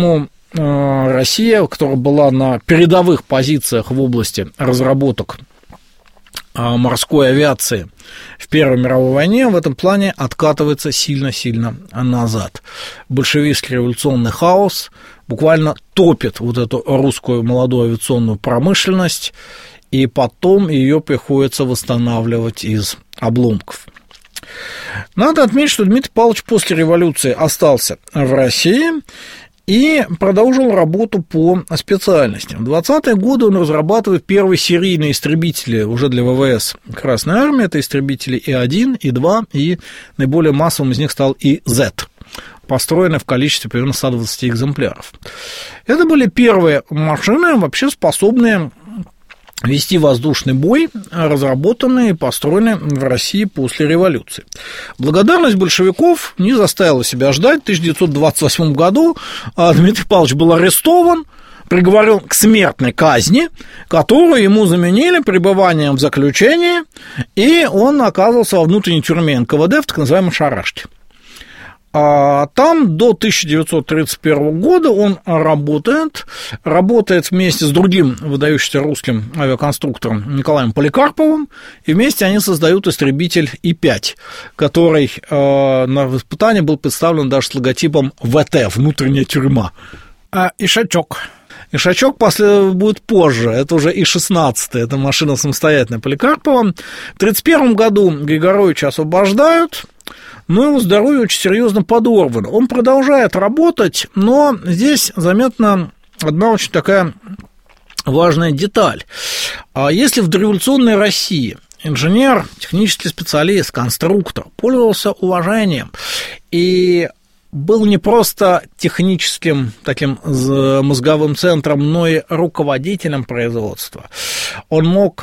Россия, которая была на передовых позициях в области разработок морской авиации в Первой мировой войне, в этом плане откатывается сильно-сильно назад. Большевистский революционный хаос буквально топит вот эту русскую молодую авиационную промышленность, и потом ее приходится восстанавливать из обломков. Надо отметить, что Дмитрий Павлович после революции остался в России и продолжил работу по специальности. В двадцатые годы он разрабатывает первые серийные истребители уже для ВВС Красной Армии. Это истребители И один, И два, и наиболее массовым из них стал И Зет, построенные в количестве примерно ста двадцати экземпляров. Это были первые машины, вообще способные вести воздушный бой, разработанные и построенные в России после революции. Благодарность большевиков не заставила себя ждать. В тысяча девятьсот двадцать восьмом году Дмитрий Павлович был арестован, приговорен к смертной казни, которую ему заменили пребыванием в заключении, и он оказался во внутренней тюрьме эн ка вэ дэ в так называемой Шарашке. Там до тысяча девятьсот тридцать первого года он работает, работает вместе с другим выдающимся русским авиаконструктором Николаем Поликарповым, и вместе они создают истребитель И пять, который на испытании был представлен даже с логотипом вэ тэ, внутренняя тюрьма. А Ишачок? Ишачок после будет позже, это уже И шестнадцать, это машина самостоятельная Поликарпова. В тысяча девятьсот тридцать первом году Григоровича освобождают, но его здоровье очень серьезно подорвано. Он продолжает работать, но здесь заметна одна очень такая важная деталь. Если в дореволюционной России инженер, технический специалист, конструктор пользовался уважением и был не просто техническим таким мозговым центром, но и руководителем производства, он мог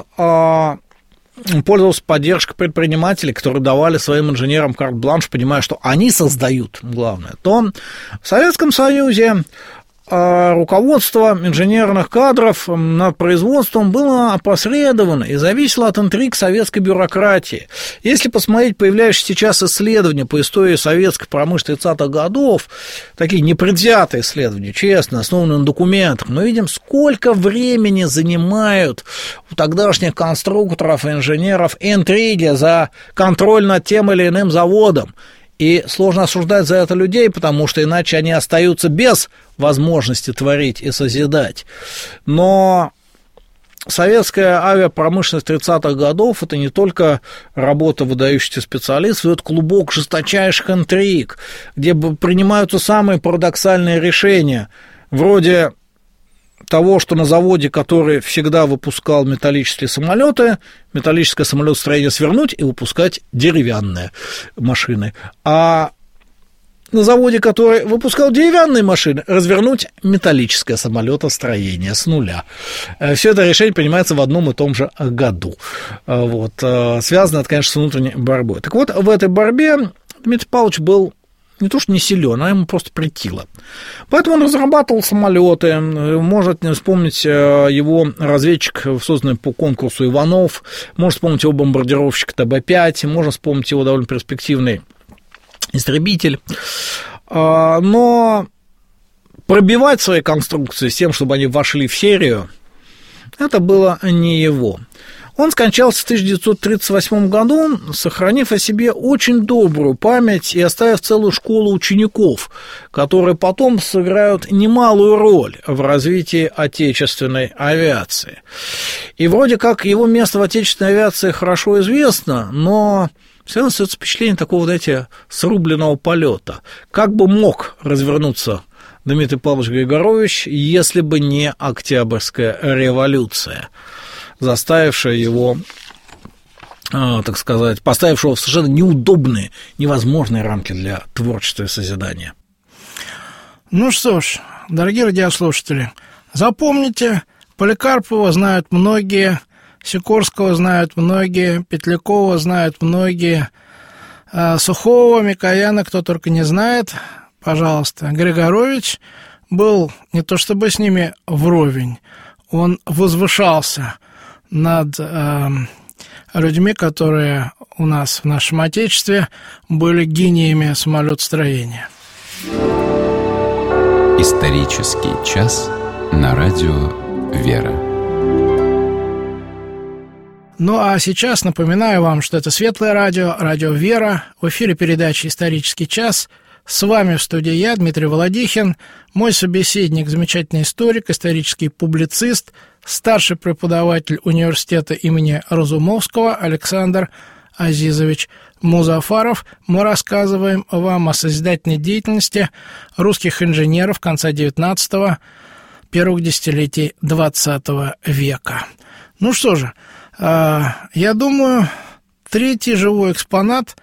пользовался поддержкой предпринимателей, которые давали своим инженерам карт-бланш, понимая, что они создают главное, то в Советском Союзе руководство инженерных кадров над производством было опосредовано и зависело от интриг советской бюрократии. Если посмотреть появляющиеся сейчас исследования по истории советской промышленности тридцатых годов, такие непредвзятые исследования, честно, основанные на документах, мы видим, сколько времени занимают у тогдашних конструкторов и инженеров интриги за контроль над тем или иным заводом. И сложно осуждать за это людей, потому что иначе они остаются без возможности творить и созидать. Но советская авиапромышленность тридцатых годов – это не только работа выдающихся специалистов, это клубок жесточайших интриг, где принимаются самые парадоксальные решения, вроде того, что на заводе, который всегда выпускал металлические самолеты, металлическое самолетостроение свернуть и выпускать деревянные машины. А на заводе, который выпускал деревянные машины, развернуть металлическое самолетостроение с нуля. Все это решение принимается в одном и том же году. Вот. Связано это, конечно, с внутренней борьбой. Так вот, в этой борьбе Дмитрий Павлович был не то что не силен, а ему просто претило. Поэтому он разрабатывал самолеты. Можно вспомнить его разведчик, созданный по конкурсу Иванов, можно вспомнить его бомбардировщик Тэ Бэ пять, можно вспомнить его довольно перспективный истребитель. Но пробивать свои конструкции с тем, чтобы они вошли в серию, это было не его. Он скончался в тысяча девятьсот тридцать восьмом году, сохранив о себе очень добрую память и оставив целую школу учеников, которые потом сыграют немалую роль в развитии отечественной авиации. И вроде как его место в отечественной авиации хорошо известно, но все равно остается впечатление такого, знаете, срубленного полета. Как бы мог развернуться Дмитрий Павлович Григорович, если бы не Октябрьская революция, заставившая его, так сказать, поставившего в совершенно неудобные, невозможные рамки для творчества и созидания. Ну что ж, дорогие радиослушатели, запомните, Поликарпова знают многие, Сикорского знают многие, Петлякова знают многие, Сухого, Микояна, кто только не знает, пожалуйста. Григорович был не то чтобы с ними вровень, он возвышался над э, людьми, которые у нас в нашем Отечестве были гениями самолетостроения. Исторический час на радио «Вера». Ну а сейчас напоминаю вам, что это Светлое радио, радио «Вера». В эфире передача «Исторический час». С вами в студии я, Дмитрий Володихин, мой собеседник, замечательный историк, исторический публицист, старший преподаватель университета имени Разумовского Александр Азизович Музафаров. Мы рассказываем вам о созидательной деятельности русских инженеров конца девятнадцатого, первых десятилетий двадцатого века. Ну что же, я думаю, третий живой экспонат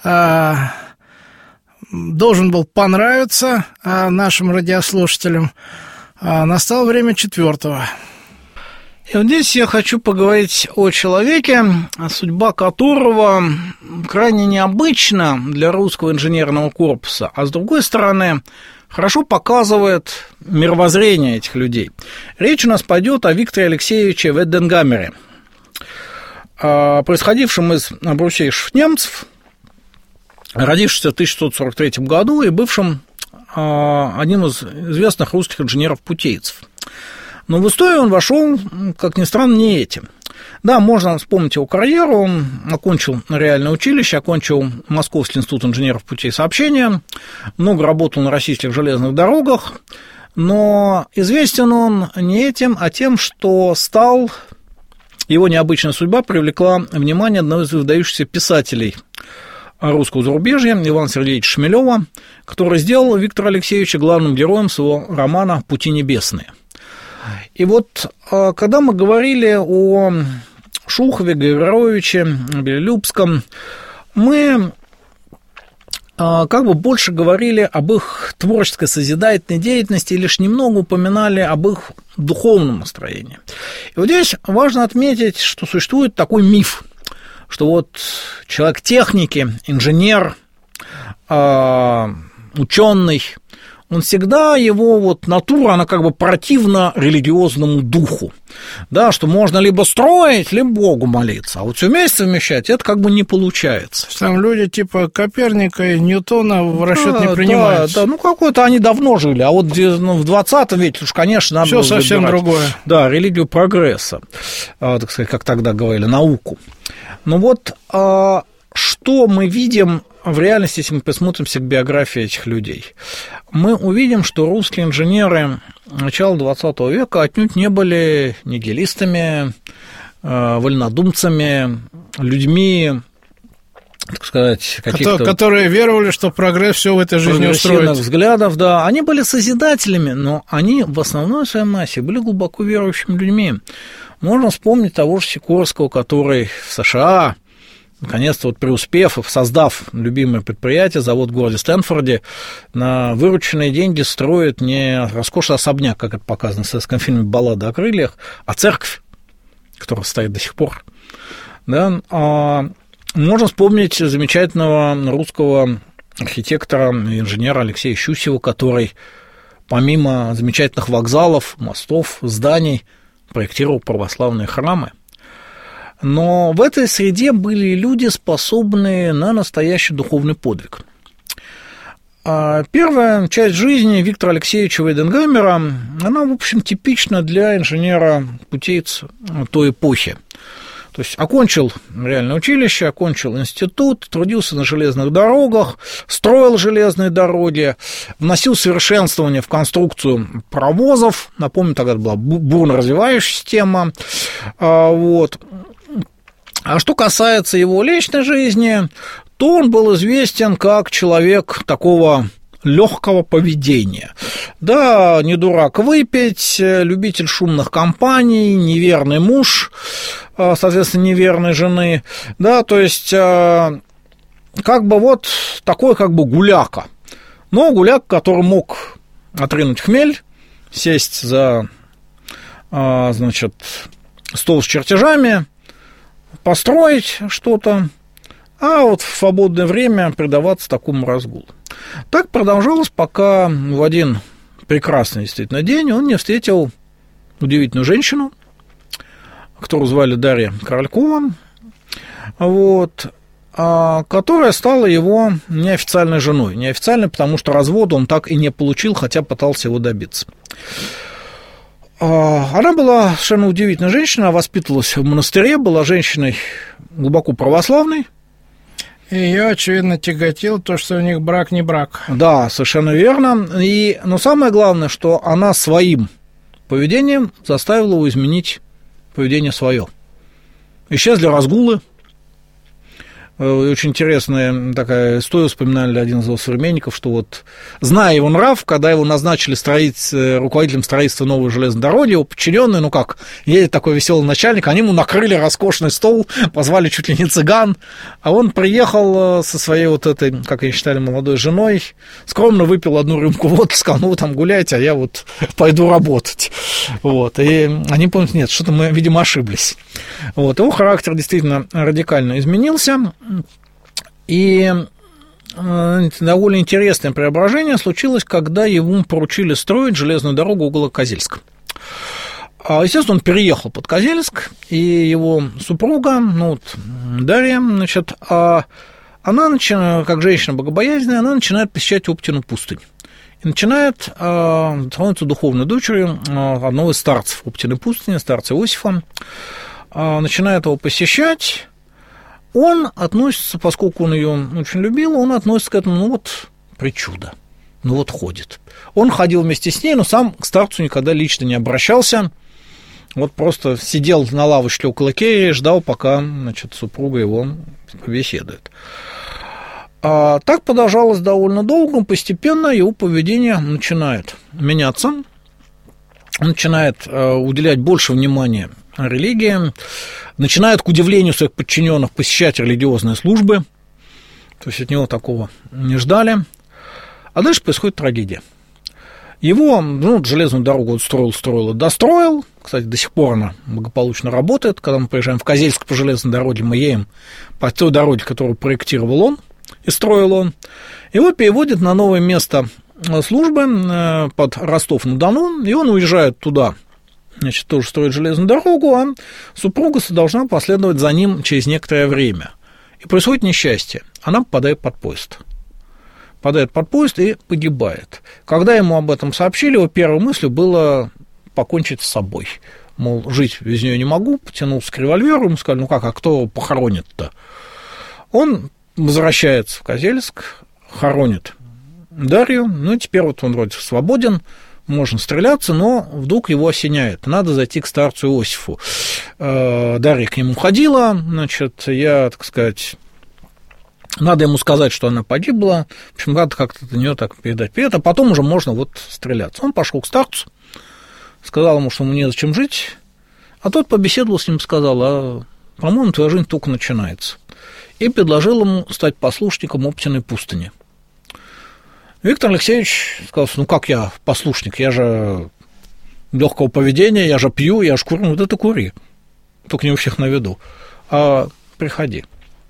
должен был понравиться нашим радиослушателям. Настало время четвертого. И вот здесь я хочу поговорить о человеке, судьба которого крайне необычна для русского инженерного корпуса, а с другой стороны хорошо показывает мировоззрение этих людей. Речь у нас пойдет о Викторе Алексеевиче Веденгаммере, происходившем из обрусейших немцев, родившийся в тысяча шестьсот сорок третьем году и бывшим одним из известных русских инженеров-путейцев. Но в историю он вошел, как ни странно, не этим. Да, можно вспомнить его карьеру. Он окончил реальное училище, окончил Московский институт инженеров путей сообщения, много работал на российских железных дорогах, но известен он не этим, а тем, что стал... Его необычная судьба привлекла внимание одного из выдающихся писателей русского зарубежья, Ивана Сергеевича Шмелева, который сделал Виктора Алексеевича главным героем своего романа «Пути небесные». И вот, когда мы говорили о Шухове, Григоровиче, Белолюбском, мы как бы больше говорили об их творческой созидательной деятельности и лишь немного упоминали об их духовном настроении. И вот здесь важно отметить, что существует такой миф, что вот человек техники, инженер, ученый, он всегда, его вот натура, она как бы противна религиозному духу, да, что можно либо строить, либо Богу молиться, а вот все вместе совмещать, это как бы не получается. Там люди типа Коперника и Ньютона в расчет да, не принимаются. Да, да, ну какой-то они давно жили, а вот ну, в двадцатом веке уж, конечно, надо все совсем выбирать, другое. Да, религию прогресса, так сказать, как тогда говорили, науку. Ну вот, что мы видим в реальности, если мы присмотримся к биографии этих людей? Мы увидим, что русские инженеры начала двадцатого века отнюдь не были нигилистами, вольнодумцами, людьми, так сказать, каких-то... Которые веровали, что прогресс все в этой жизни устроит. Взглядов, да. Они были созидателями, но они в основной своей массе были глубоко верующими людьми. Можно вспомнить того же Сикорского, который в США... Наконец-то, вот преуспев и создав любимое предприятие, завод в городе Стэнфорде, на вырученные деньги строит не роскошный особняк, как это показано в советском фильме «Баллада о крыльях», а церковь, которая стоит до сих пор. Да? А можно вспомнить замечательного русского архитектора и инженера Алексея Щусева, который помимо замечательных вокзалов, мостов, зданий проектировал православные храмы. Но в этой среде были люди, способные на настоящий духовный подвиг. Первая часть жизни Виктора Алексеевича Веденгаммера, она, в общем, типична для инженера-путейца той эпохи. То есть окончил реальное училище, окончил институт, трудился на железных дорогах, строил железные дороги, вносил совершенствование в конструкцию паровозов. Напомню, тогда это была бурно развивающаяся тема. Вот. А что касается его личной жизни, то он был известен как человек такого легкого поведения. Да, не дурак выпить, любитель шумных компаний, неверный муж, соответственно, неверной жены. Да, то есть, как бы вот такой как бы гуляка. Но гуляк, который мог отринуть хмель, сесть за, значит, стол с чертежами, построить что-то, а вот в свободное время предаваться такому разгулу. Так продолжалось, пока в один прекрасный действительно день он не встретил удивительную женщину, которую звали Дарья Королькова. Вот. которая стала его неофициальной женой. Неофициальной, потому что развода он так и не получил, хотя пытался его добиться. Она была совершенно удивительная женщина, воспитывалась в монастыре, была женщиной глубоко православной. Ее, очевидно, тяготило то, что у них брак не брак. Да, совершенно верно. И, но самое главное, что она своим поведением заставила его изменить поведение свое. Исчезли разгулы. Очень интересная такая история, вспоминали один из его современников, что вот, зная его нрав, когда его назначили строить, руководителем строительства новой железной дороги, его подчиненные, ну как, едет такой веселый начальник, они ему накрыли роскошный стол, позвали чуть ли не цыган, а он приехал со своей вот этой, как они считали, молодой женой, скромно выпил одну рюмку водки, сказал, ну вы там гуляйте, а я вот пойду работать. Вот, и они помнят, нет, что-то мы, видимо, ошиблись. Вот, его характер действительно радикально изменился. И довольно интересное преображение случилось, когда ему поручили строить железную дорогу около Козельска. Естественно, он переехал под Козельск, и его супруга, ну, вот, Дарья, значит, она, как женщина богобоязненная, она начинает посещать Оптину пустынь. И начинает становиться духовной дочерью одного из старцев Оптиной пустыни, старца Иосифа, начинает его посещать. Он относится, поскольку он ее очень любил, он относится к этому, ну вот, причуда, ну вот ходит. Он ходил вместе с ней, но сам к старцу никогда лично не обращался, вот просто сидел на лавочке около кельи и ждал, пока, значит, супруга его побеседует. А так продолжалось довольно долго, постепенно его поведение начинает меняться, он начинает уделять больше внимания религии, начинает, к удивлению своих подчиненных, посещать религиозные службы, то есть от него такого не ждали. А дальше происходит трагедия. Его, ну, железную дорогу строил, строил и достроил, кстати, до сих пор она благополучно работает, когда мы приезжаем в Козельск по железной дороге, мы едем по той дороге, которую проектировал он и строил он, его переводят на новое место службы под Ростов-на-Дону, и он уезжает туда, значит, тоже строит железную дорогу, а супруга должна последовать за ним через некоторое время. И происходит несчастье. Она попадает под поезд. Попадает под поезд и погибает. Когда ему об этом сообщили, его первой мыслью было покончить с собой. Мол, жить без нее не могу, потянулся к револьверу, ему сказали, ну как, а кто похоронит-то? Он возвращается в Козельск, хоронит Дарью, ну и теперь вот он вроде свободен, можно стреляться, но вдруг его осеняет. Надо зайти к старцу Иосифу. Дарья к нему ходила, значит, я, так сказать, надо ему сказать, что она погибла, в общем, надо как-то до нее так передать привет, а потом уже можно вот стреляться. Он пошел к старцу, сказал ему, что ему незачем жить, а тот побеседовал с ним, сказал, а, по-моему, твоя жизнь только начинается, и предложил ему стать послушником Оптиной пустыни. Виктор Алексеевич сказал, ну как я послушник, я же легкого поведения, я же пью, я же курю, ну вот это кури, только не у всех на виду, а приходи.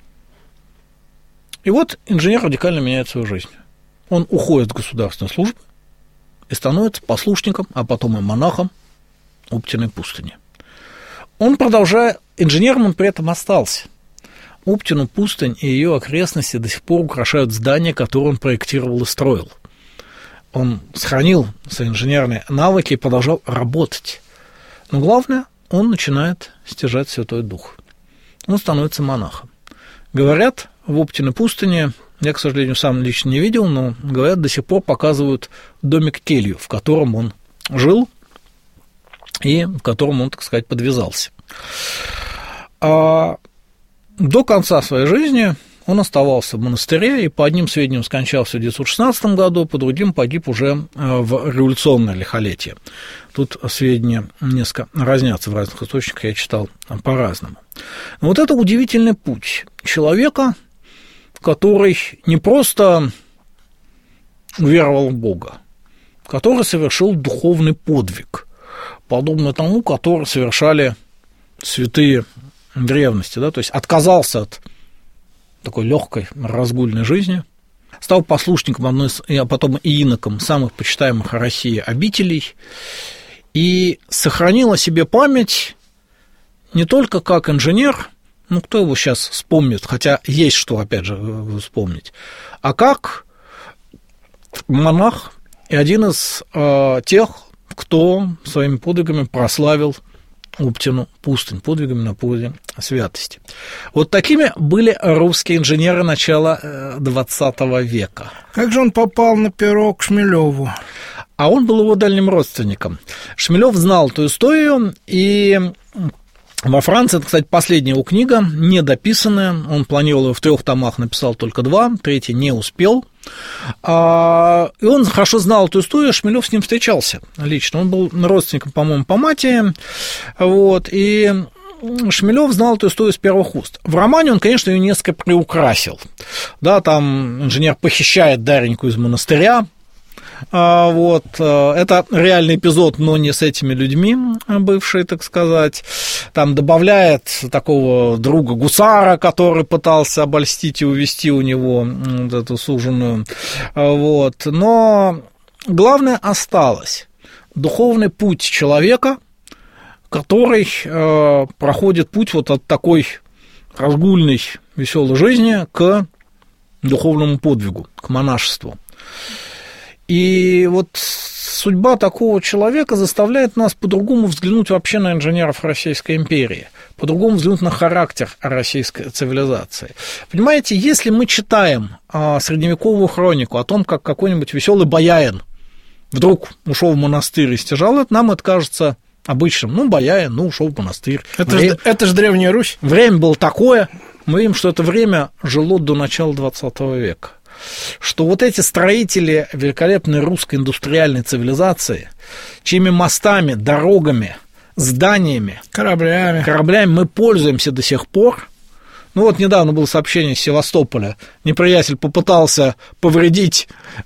И вот инженер радикально меняет свою жизнь. Он уходит с государственной службы и становится послушником, а потом и монахом Оптиной пустыни. Он, продолжая, инженером он при этом остался. Оптину пустынь и ее окрестности до сих пор украшают здания, которые он проектировал и строил. Он сохранил свои инженерные навыки и продолжал работать. Но главное, он начинает стяжать Святой Дух. Он становится монахом. Говорят, в Оптиной пустыне, я, к сожалению, сам лично не видел, но, говорят, до сих пор показывают домик-келью, в котором он жил и в котором он, так сказать, подвязался. А до конца своей жизни он оставался в монастыре и, по одним сведениям, скончался в тысяча девятьсот шестнадцатом году, по другим погиб уже в революционное лихолетие. Тут сведения несколько разнятся в разных источниках, я читал по-разному. Но вот это удивительный путь человека, который не просто уверовал в Бога, который совершил духовный подвиг, подобно тому, который совершали святые древности, да, то есть отказался от такой легкой разгульной жизни, стал послушником одной из, а потом и иноком самых почитаемых в России обителей и сохранил о себе память не только как инженер, ну, кто его сейчас вспомнит, хотя есть что, опять же, вспомнить, а как монах и один из э, тех, кто своими подвигами прославил Оптину пустынь, подвигами на пути святости. Вот такими были русские инженеры начала двадцатого века. Как же он попал на перо к Шмелеву? А он был его дальним родственником. Шмелев знал эту историю, и во Франции, это, кстати, последняя его книга, недописанная, он планировал ее в трех томах, написал только два, третий не успел. И он хорошо знал эту историю, Шмелев с ним встречался лично, он был родственником, по-моему, по матери, вот, и Шмелев знал эту историю с первых уст. В романе он, конечно, ее несколько приукрасил, да, там инженер похищает Дареньку из монастыря. Вот, это реальный эпизод, но не с этими людьми, бывший, так сказать. Там добавляет такого друга гусара, который пытался обольстить и увести у него вот эту суженую. Вот. Но главное осталось. Духовный путь человека, который проходит путь вот от такой разгульной, веселой жизни к духовному подвигу, к монашеству. И вот судьба такого человека заставляет нас по-другому взглянуть вообще на инженеров Российской империи, по-другому взглянуть на характер российской цивилизации. Понимаете, если мы читаем средневековую хронику о том, как какой-нибудь веселый боярин вдруг ушел в монастырь и стяжал это, нам это кажется обычным. Ну, боярин, ну, ушел в монастырь. Это, время... ж, это же Древняя Русь. Время было такое. Мы видим, что это время жило до начала двадцатого века. Что вот эти строители великолепной русской индустриальной цивилизации, чьими мостами, дорогами, зданиями, кораблями. кораблями мы пользуемся до сих пор. Ну вот недавно было сообщение из Севастополя. Неприятель попытался повредить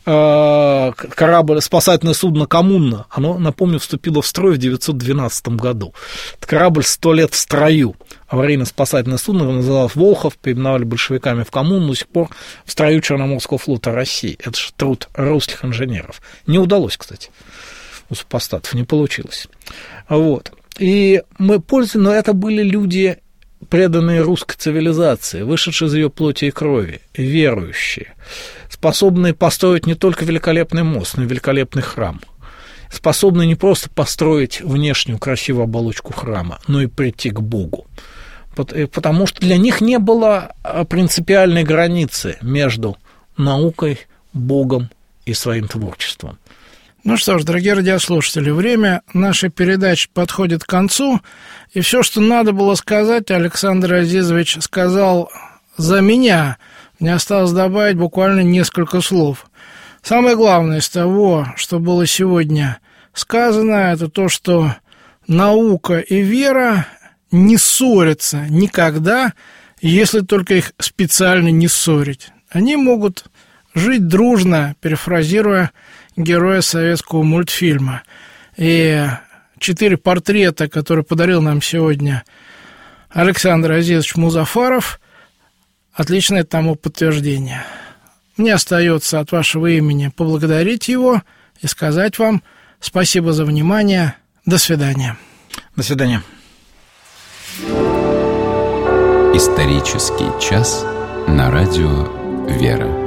э, корабль, спасательное судно «Коммуна». Оно, напомню, вступило в строй в девятьсот двенадцатом году. Это корабль сто лет в строю. Аварийно-спасательное судно называлось «Волхов», переименовали большевиками в «Коммуну», до сих пор в строю Черноморского флота России. Это же труд русских инженеров. Не удалось, кстати, у супостатов, не получилось. Вот. И мы пользуемся, но это были люди, преданные русской цивилизации, вышедшие из ее плоти и крови, верующие, способные построить не только великолепный мост, но и великолепный храм, способные не просто построить внешнюю красивую оболочку храма, но и прийти к Богу. Потому что для них не было принципиальной границы между наукой, Богом и своим творчеством. Ну что ж, дорогие радиослушатели, время нашей передачи подходит к концу, и все, что надо было сказать, Александр Азизович сказал за меня. Мне осталось добавить буквально несколько слов. Самое главное из того, что было сегодня сказано, это то, что наука и вера не ссорятся никогда, если только их специально не ссорить. Они могут жить дружно, перефразируя героя советского мультфильма. И четыре портрета, которые подарил нам сегодня Александр Азизович Музафаров, отличное тому подтверждение. Мне остается от вашего имени поблагодарить его и сказать вам спасибо за внимание. До свидания. До свидания. Исторический час на радио «Вера».